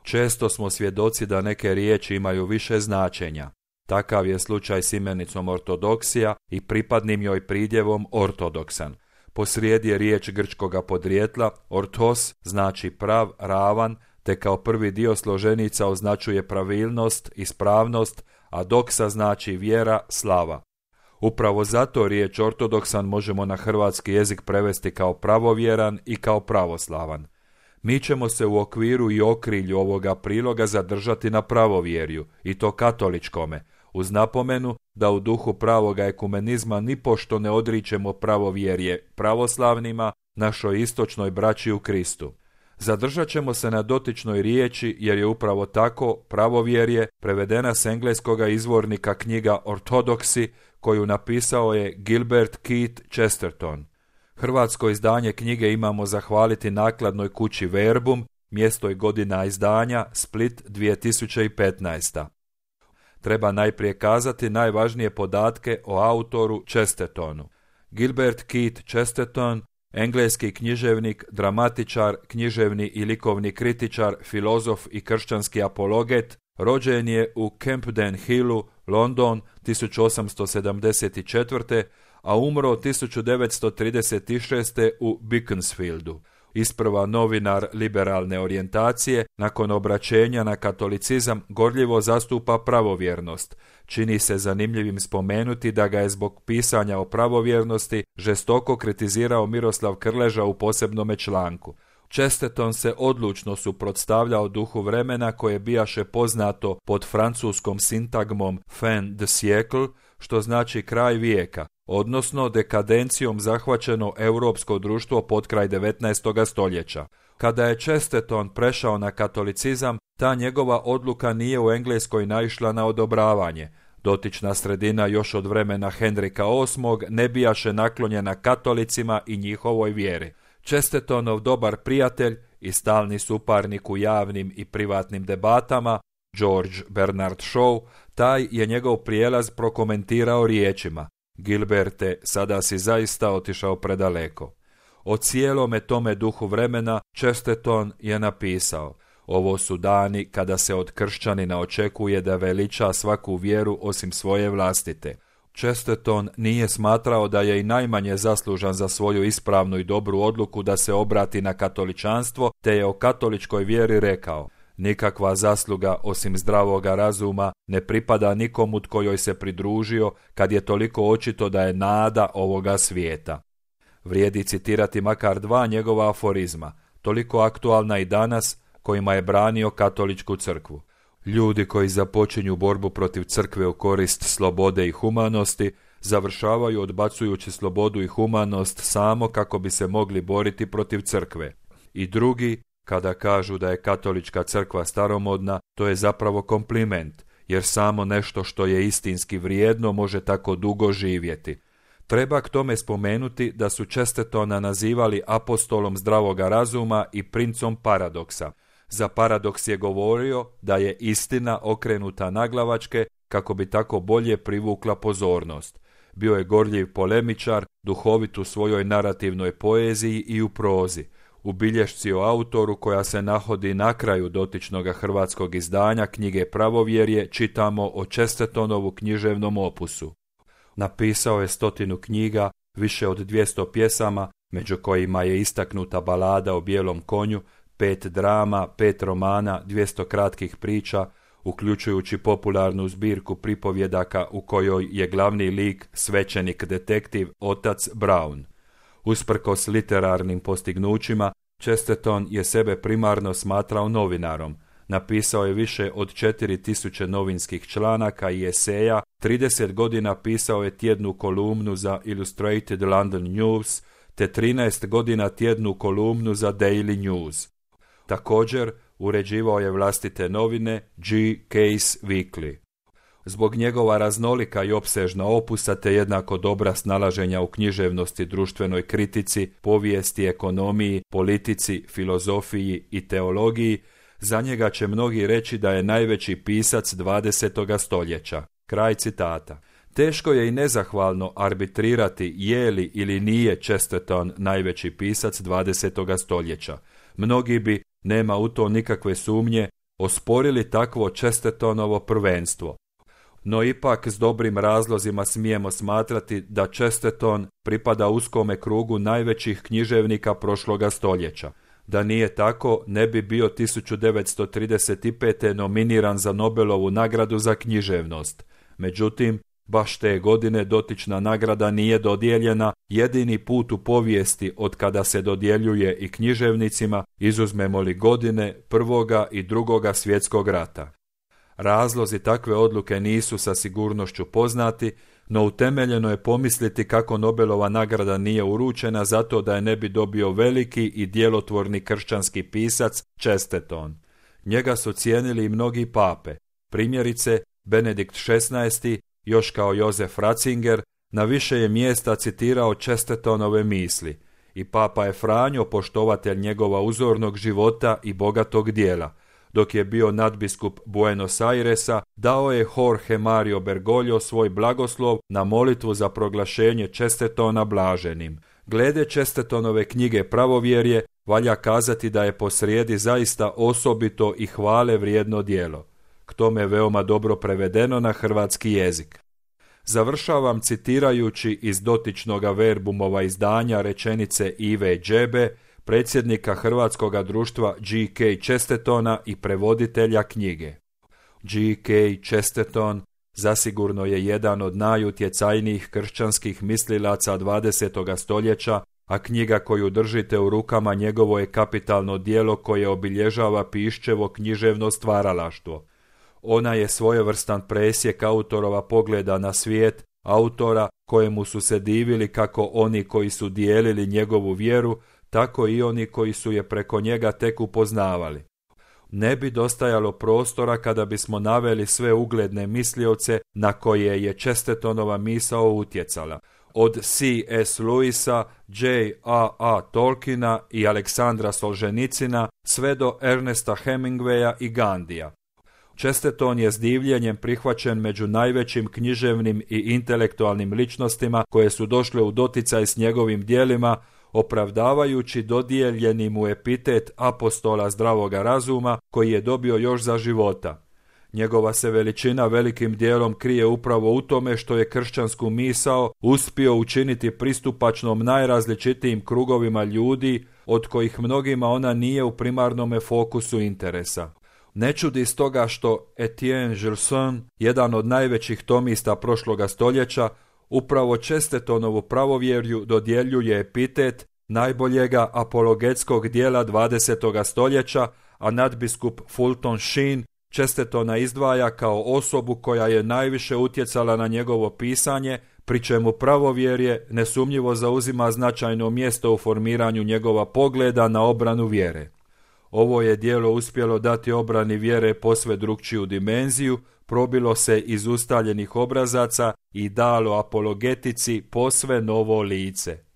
Često smo svjedoci da neke riječi imaju više značenja. Takav je slučaj s imenicom ortodoksija i pripadnim joj pridjevom ortodoksan. Posrijedi je riječ grčkoga podrijetla, ortos znači prav, ravan, te kao prvi dio složenica označuje pravilnost, ispravnost, a doksa znači vjera, slava. Upravo zato riječ ortodoksan možemo na hrvatski jezik prevesti kao pravovjeran i kao pravoslavan. Mi ćemo se u okviru i okrilju ovoga priloga zadržati na pravovjerju, i to katoličkome, uz napomenu da u duhu pravoga ekumenizma nipošto ne odričemo pravovjerje pravoslavnima, našoj istočnoj braći u Kristu. Zadržat ćemo se na dotičnoj riječi jer je upravo tako pravovjerje prevedena s engleskoga izvornika knjiga Orthodoxy koju napisao je Gilbert Keith Chesterton. Hrvatsko izdanje knjige imamo zahvaliti nakladnoj kući Verbum, mjesto i godina izdanja Split 2015. Treba najprije kazati najvažnije podatke o autoru Chestertonu. Gilbert Keith Chesterton, engleski književnik, dramatičar, književni i likovni kritičar, filozof i kršćanski apologet, rođen je u Campden Hillu, London 1874. a umro 1936. u Beaconsfieldu. Isprva novinar liberalne orijentacije, nakon obraćenja na katolicizam gorljivo zastupa pravovjernost. Čini se zanimljivim spomenuti da ga je zbog pisanja o pravovjernosti žestoko kritizirao Miroslav Krleža u posebnome članku. Chesterton se odlučno suprotstavljao duhu vremena koje bijaše poznato pod francuskom sintagmom fin de siècle, što znači kraj vijeka, odnosno dekadencijom zahvaćeno europsko društvo pod kraj 19. stoljeća. Kada je Chesterton prešao na katolicizam, ta njegova odluka nije u Engleskoj naišla na odobravanje. Dotična sredina još od vremena Henrika VIII ne bijaše naklonjena katolicima i njihovoj vjeri. Chestertonov dobar prijatelj i stalni suparnik u javnim i privatnim debatama, George Bernard Shaw, taj je njegov prijelaz prokomentirao riječima: Gilberte, sada si zaista otišao predaleko. O cijelome tome duhu vremena Chesterton je napisao: ovo su dani kada se od kršćanina očekuje da veliča svaku vjeru osim svoje vlastite. Chesterton nije smatrao da je i najmanje zaslužan za svoju ispravnu i dobru odluku da se obrati na katoličanstvo, te je o katoličkoj vjeri rekao: nikakva zasluga osim zdravoga razuma ne pripada nikomu tko joj se pridružio kad je toliko očito da je nada ovoga svijeta. Vrijedi citirati makar dva njegova aforizma, toliko aktualna i danas, kojima je branio katoličku crkvu. Ljudi koji započinju borbu protiv crkve u korist slobode i humanosti, završavaju odbacujući slobodu i humanost samo kako bi se mogli boriti protiv crkve. I drugi, kada kažu da je katolička crkva staromodna, to je zapravo kompliment, jer samo nešto što je istinski vrijedno može tako dugo živjeti. Treba k tome spomenuti da su Chestertona nazivali apostolom zdravoga razuma i princom paradoksa. Za paradoks je govorio da je istina okrenuta naglavačke kako bi tako bolje privukla pozornost. Bio je gorljiv polemičar, duhovit u svojoj narativnoj poeziji i u prozi. U bilješci o autoru koja se nahodi na kraju dotičnoga hrvatskog izdanja knjige Pravovjerje čitamo o Chestertonovu književnom opusu. Napisao je 100 knjiga, više od 200 pjesama, među kojima je istaknuta balada o bijelom konju, 5 drama, 5 romana, 200 kratkih priča, uključujući popularnu zbirku pripovjedaka u kojoj je glavni lik svećenik detektiv otac Brown. Usprkos literarnim postignućima, Chesterton je sebe primarno smatrao novinarom. Napisao je više od 4000 novinskih članaka i eseja, 30 godina pisao je tjednu kolumnu za Illustrated London News, te 13 godina tjednu kolumnu za Daily News. Također, uređivao je vlastite novine G. Case Weekly. Zbog njegova raznolika i opsežna opusa te jednako dobra snalaženja u književnosti, društvenoj kritici, povijesti, ekonomiji, politici, filozofiji i teologiji, za njega će mnogi reći da je najveći pisac 20. stoljeća. Kraj citata. Teško je i nezahvalno arbitrirati je li ili nije Chesterton najveći pisac 20. stoljeća. Mnogi bi, nema u to nikakve sumnje, osporili takvo Chestertonovo prvenstvo. No ipak s dobrim razlozima smijemo smatrati da Chesterton pripada uskome krugu najvećih književnika prošloga stoljeća. Da nije tako, ne bi bio 1935. nominiran za Nobelovu nagradu za književnost. Međutim, baš te godine dotična nagrada nije dodijeljena, jedini put u povijesti od kada se dodjeljuje i književnicima, izuzmemo li godine Prvoga i Drugoga svjetskog rata. Razlozi takve odluke nisu sa sigurnošću poznati, no utemeljeno je pomisliti kako Nobelova nagrada nije uručena zato da je ne bi dobio veliki i djelotvorni kršćanski pisac Chesterton. Njega su cijenili i mnogi pape, primjerice Benedikt XVI, još kao Josef Ratzinger, na više je mjesta citirao Chestertonove misli i papa je Franjo, poštovatelj njegova uzornog života i bogatog dijela. Dok je bio nadbiskup Buenos Airesa, dao je Jorge Mario Bergoglio svoj blagoslov na molitvu za proglašenje Chestertona blaženim. Glede Chestertonove knjige Pravovjerje, valja kazati da je posrijedi zaista osobito i hvale vrijedno djelo. K tome je veoma dobro prevedeno na hrvatski jezik. Završavam citirajući iz dotičnoga Verbumova izdanja rečenice Ive Džebe, predsjednika Hrvatskoga društva G.K. Chestertona i prevoditelja knjige. G.K. Chesterton zasigurno je jedan od najutjecajnijih kršćanskih mislilaca 20. stoljeća, a knjiga koju držite u rukama njegovo je kapitalno djelo koje obilježava Piščevo književno stvaralaštvo. Ona je svojevrstan presjek autorova pogleda na svijet, autora kojemu su se divili kako oni koji su dijelili njegovu vjeru, tako i oni koji su je preko njega tek upoznavali. Ne bi dostajalo prostora kada bismo naveli sve ugledne mislioce na koje je Chestertonova misao utjecala, od C.S. Lewisa, J.A.A. Tolkiena i Aleksandra Solženicina sve do Ernesta Hemingwaya i Gandhija. Chesterton je s divljenjem prihvaćen među najvećim književnim i intelektualnim ličnostima koje su došle u doticaj s njegovim djelima, opravdavajući dodijeljeni mu epitet apostola zdravoga razuma koji je dobio još za života. Njegova se veličina velikim dijelom krije upravo u tome što je kršćansku misao uspio učiniti pristupačnom najrazličitijim krugovima ljudi, od kojih mnogima ona nije u primarnome fokusu interesa. Ne čudi stoga što Etienne Gilson, jedan od najvećih tomista prošloga stoljeća, upravo Chestertonovu Pravovjerju dodjeljuje epitet najboljega apologetskog dijela 20. stoljeća, a nadbiskup Fulton Sheen Chestertona izdvaja kao osobu koja je najviše utjecala na njegovo pisanje, pri čemu Pravovjerje nesumnjivo zauzima značajno mjesto u formiranju njegova pogleda na obranu vjere. Ovo je djelo uspjelo dati obrani vjere posve drukčiju dimenziju, probilo se iz ustaljenih obrazaca i dalo apologetici posve novo lice.